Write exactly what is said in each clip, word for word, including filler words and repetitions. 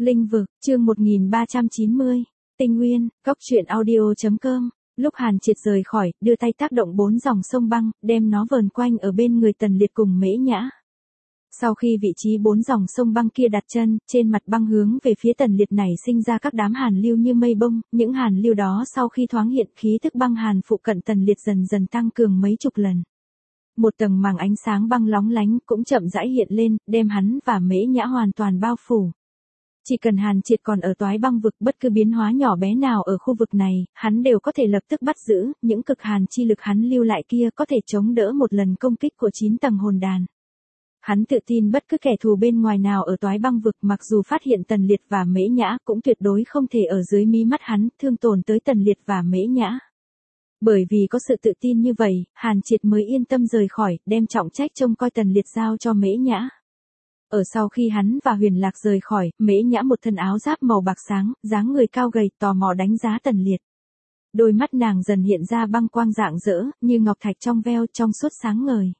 Linh vực, chương một nghìn ba trăm chín mươi. Tinh Nguyên, Cốc truyện audio chấm com. Lúc Hàn Triệt rời khỏi, đưa tay tác động bốn dòng sông băng, đem nó vờn quanh ở bên người Tần Liệt cùng Mễ Nhã. Sau khi vị trí bốn dòng sông băng kia đặt chân, trên mặt băng hướng về phía Tần Liệt này sinh ra các đám hàn lưu như mây bông, những hàn lưu đó sau khi thoáng hiện khí thức băng hàn phụ cận Tần Liệt dần dần tăng cường mấy chục lần. Một tầng màng ánh sáng băng lóng lánh cũng chậm rãi hiện lên, đem hắn và Mễ Nhã hoàn toàn bao phủ. Chỉ cần Hàn Triệt còn ở toái băng vực, bất cứ biến hóa nhỏ bé nào ở khu vực này, hắn đều có thể lập tức bắt giữ, những cực hàn chi lực hắn lưu lại kia có thể chống đỡ một lần công kích của chín tầng hồn đàn. Hắn tự tin bất cứ kẻ thù bên ngoài nào ở toái băng vực mặc dù phát hiện Tần Liệt và Mễ Nhã cũng tuyệt đối không thể ở dưới mí mắt hắn thương tổn tới Tần Liệt và Mễ Nhã. Bởi vì có sự tự tin như vậy, Hàn Triệt mới yên tâm rời khỏi, đem trọng trách trông coi Tần Liệt giao cho Mễ Nhã. Ở sau khi hắn và Huyền Lạc rời khỏi, Mễ Nhã một thân áo giáp màu bạc sáng, dáng người cao gầy, tò mò đánh giá Tần Liệt. Đôi mắt nàng dần hiện ra băng quang rạng rỡ, như ngọc thạch trong veo, trong suốt sáng ngời.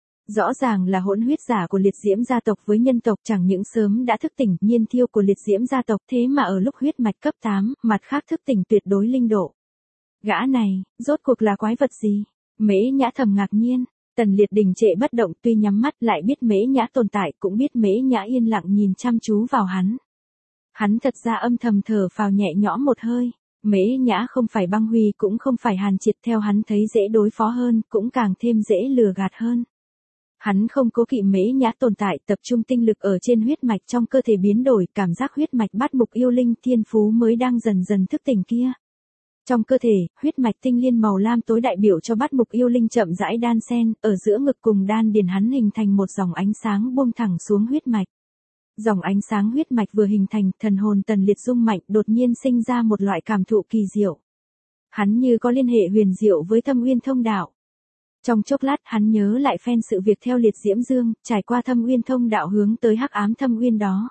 Rõ ràng là hỗn huyết giả của liệt diễm gia tộc với nhân tộc, chẳng những sớm đã thức tỉnh nhiên thiêu của liệt diễm gia tộc, thế mà ở lúc huyết mạch cấp tám, mặt khác thức tỉnh tuyệt đối linh độ. Gã này, rốt cuộc là quái vật gì? Mễ Nhã thầm ngạc nhiên. Tần Liệt đình trệ bất động, tuy nhắm mắt lại biết Mễ Nhã tồn tại, cũng biết Mễ Nhã yên lặng nhìn chăm chú vào hắn. Hắn thật ra âm thầm thở phào nhẹ nhõm một hơi. Mễ Nhã không phải băng huy, cũng không phải Hàn Triệt, theo hắn thấy dễ đối phó hơn, cũng càng thêm dễ lừa gạt hơn. Hắn không cố kỵ Mễ Nhã tồn tại, tập trung tinh lực ở trên huyết mạch trong cơ thể biến đổi, cảm giác huyết mạch bát mục yêu linh thiên phú mới đang dần dần thức tỉnh kia. Trong cơ thể, huyết mạch tinh liên màu lam tối đại biểu cho bát mục yêu linh chậm rãi đan xen, ở giữa ngực cùng đan điền hắn hình thành một dòng ánh sáng buông thẳng xuống huyết mạch. Dòng ánh sáng huyết mạch vừa hình thành, thần hồn Tần Liệt rung mạnh, đột nhiên sinh ra một loại cảm thụ kỳ diệu. Hắn như có liên hệ huyền diệu với Thâm Uyên Thông Đạo. Trong chốc lát, hắn nhớ lại phen sự việc theo Liệt Diễm Dương, trải qua Thâm Uyên Thông Đạo hướng tới hắc ám Thâm Uyên đó.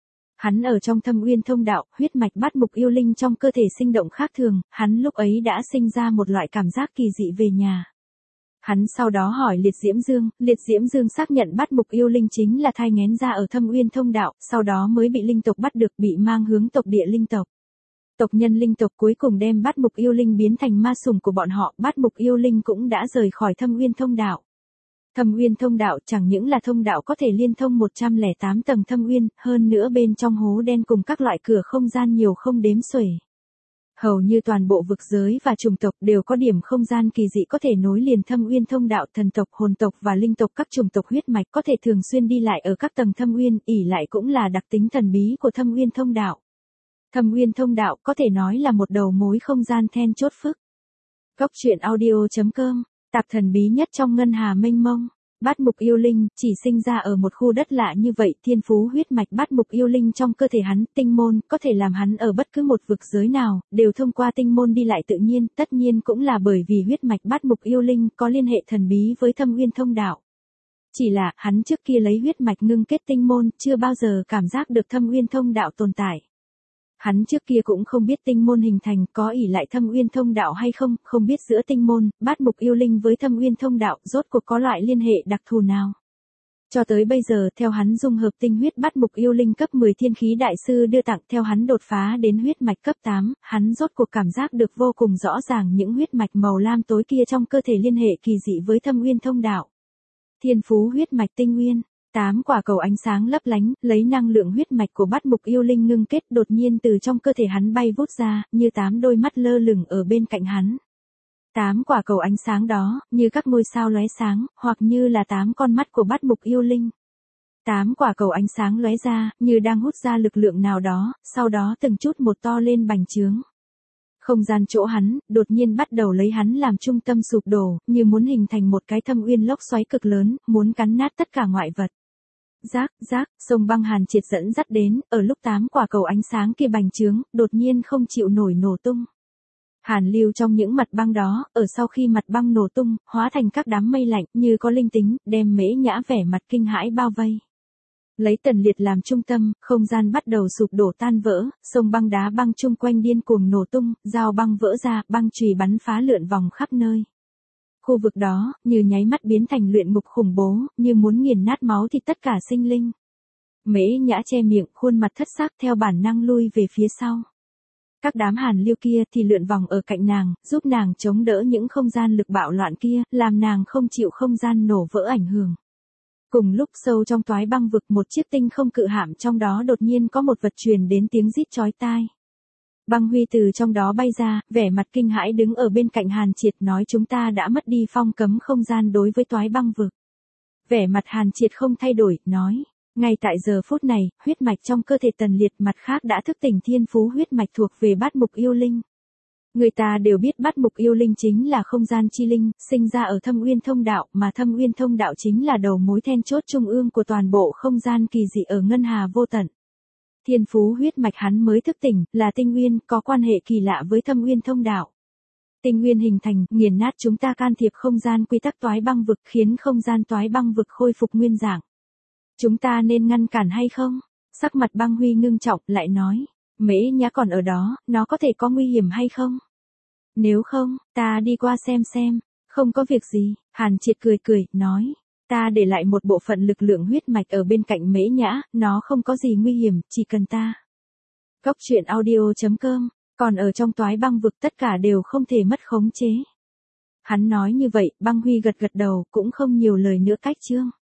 Hắn ở trong Thâm Uyên Thông Đạo, huyết mạch bát mục yêu linh trong cơ thể sinh động khác thường, hắn lúc ấy đã sinh ra một loại cảm giác kỳ dị về nhà. Hắn sau đó hỏi Liệt Diễm Dương, Liệt Diễm Dương xác nhận bát mục yêu linh chính là thai nghén ra ở Thâm Uyên Thông Đạo, sau đó mới bị linh tộc bắt được, bị mang hướng tộc địa linh tộc. Tộc nhân linh tộc cuối cùng đem bát mục yêu linh biến thành ma sủng của bọn họ, bát mục yêu linh cũng đã rời khỏi Thâm Uyên Thông Đạo. Thâm Uyên Thông Đạo chẳng những là thông đạo có thể liên thông một trăm lẻ tám tầng thâm uyên, hơn nữa bên trong hố đen cùng các loại cửa không gian nhiều không đếm xuể. Hầu như toàn bộ vực giới và chủng tộc đều có điểm không gian kỳ dị có thể nối liền Thâm Uyên Thông Đạo, thần tộc, hồn tộc và linh tộc các chủng tộc huyết mạch có thể thường xuyên đi lại ở các tầng thâm uyên, ỷ lại cũng là đặc tính thần bí của Thâm Uyên Thông Đạo. Thâm Uyên Thông Đạo có thể nói là một đầu mối không gian then chốt phức. Cốc truyện audio chấm com. Tạp thần bí nhất trong ngân hà mênh mông. Bát mục yêu linh chỉ sinh ra ở một khu đất lạ như vậy, thiên phú huyết mạch bát mục yêu linh trong cơ thể hắn, tinh môn, có thể làm hắn ở bất cứ một vực giới nào, đều thông qua tinh môn đi lại tự nhiên, tất nhiên cũng là bởi vì huyết mạch bát mục yêu linh có liên hệ thần bí với Thâm Uyên Thông Đạo. Chỉ là, hắn trước kia lấy huyết mạch ngưng kết tinh môn, chưa bao giờ cảm giác được Thâm Uyên Thông Đạo tồn tại. Hắn trước kia cũng không biết tinh môn hình thành có ỷ lại Thâm Uyên Thông Đạo hay không, không biết giữa tinh môn, bát mục yêu linh với Thâm Uyên Thông Đạo rốt cuộc có loại liên hệ đặc thù nào. Cho tới bây giờ, theo hắn dung hợp tinh huyết bát mục yêu linh cấp mười thiên khí đại sư đưa tặng, theo hắn đột phá đến huyết mạch cấp tám, hắn rốt cuộc cảm giác được vô cùng rõ ràng những huyết mạch màu lam tối kia trong cơ thể liên hệ kỳ dị với Thâm Uyên Thông Đạo. Thiên phú huyết mạch tinh nguyên. Tám quả cầu ánh sáng lấp lánh, lấy năng lượng huyết mạch của bát mục yêu linh ngưng kết đột nhiên từ trong cơ thể hắn bay vút ra, như tám đôi mắt lơ lửng ở bên cạnh hắn. Tám quả cầu ánh sáng đó, như các ngôi sao lóe sáng, hoặc như là tám con mắt của bát mục yêu linh. Tám quả cầu ánh sáng lóe ra, như đang hút ra lực lượng nào đó, sau đó từng chút một to lên bành trướng. Không gian chỗ hắn, đột nhiên bắt đầu lấy hắn làm trung tâm sụp đổ, như muốn hình thành một cái thâm uyên lốc xoáy cực lớn, muốn cắn nát tất cả ngoại vật. Rác, rác, sông băng Hàn Triệt dẫn dắt đến, ở lúc tám quả cầu ánh sáng kia bành trướng, đột nhiên không chịu nổi nổ tung. Hàn lưu trong những mặt băng đó, ở sau khi mặt băng nổ tung, hóa thành các đám mây lạnh, như có linh tính, đem Mễ Nhã vẻ mặt kinh hãi bao vây. Lấy Tần Liệt làm trung tâm, không gian bắt đầu sụp đổ tan vỡ, sông băng đá băng chung quanh điên cuồng nổ tung, dao băng vỡ ra, băng chùy bắn phá lượn vòng khắp nơi. Khu vực đó, như nháy mắt biến thành luyện ngục khủng bố, như muốn nghiền nát máu thịt tất cả sinh linh. Mễ Nhã che miệng, khuôn mặt thất sắc theo bản năng lui về phía sau. Các đám hàn liêu kia thì lượn vòng ở cạnh nàng, giúp nàng chống đỡ những không gian lực bạo loạn kia, làm nàng không chịu không gian nổ vỡ ảnh hưởng. Cùng lúc sâu trong toái băng vực, một chiếc tinh không cự hạm trong đó đột nhiên có một vật truyền đến tiếng rít chói tai. Băng Huy từ trong đó bay ra, vẻ mặt kinh hãi đứng ở bên cạnh Hàn Triệt, nói chúng ta đã mất đi phong cấm không gian đối với toái băng vực. Vẻ mặt Hàn Triệt không thay đổi, nói, ngay tại giờ phút này, huyết mạch trong cơ thể Tần Liệt mặt khác đã thức tỉnh thiên phú huyết mạch thuộc về bát mục yêu linh. Người ta đều biết bát mục yêu linh chính là không gian chi linh, sinh ra ở Thâm Uyên Thông Đạo, mà Thâm Uyên Thông Đạo chính là đầu mối then chốt trung ương của toàn bộ không gian kỳ dị ở ngân hà vô tận. Thiên phú huyết mạch hắn mới thức tỉnh, là tinh nguyên, có quan hệ kỳ lạ với Thâm Uyên Thông Đạo. Tinh nguyên hình thành, nghiền nát chúng ta can thiệp không gian quy tắc toái băng vực, khiến không gian toái băng vực khôi phục nguyên dạng. Chúng ta nên ngăn cản hay không? Sắc mặt Băng Huy ngưng trọng, lại nói, Mễ Nhã còn ở đó, nó có thể có nguy hiểm hay không? Nếu không, ta đi qua xem xem. Không có việc gì, Hàn Triệt cười cười, nói, ta để lại một bộ phận lực lượng huyết mạch ở bên cạnh Mễ Nhã, nó không có gì nguy hiểm, chỉ cần ta. Góc truyện audio chấm com, còn ở trong toái băng vực tất cả đều không thể mất khống chế. Hắn nói như vậy, Băng Huy gật gật đầu, cũng không nhiều lời nữa cách chương.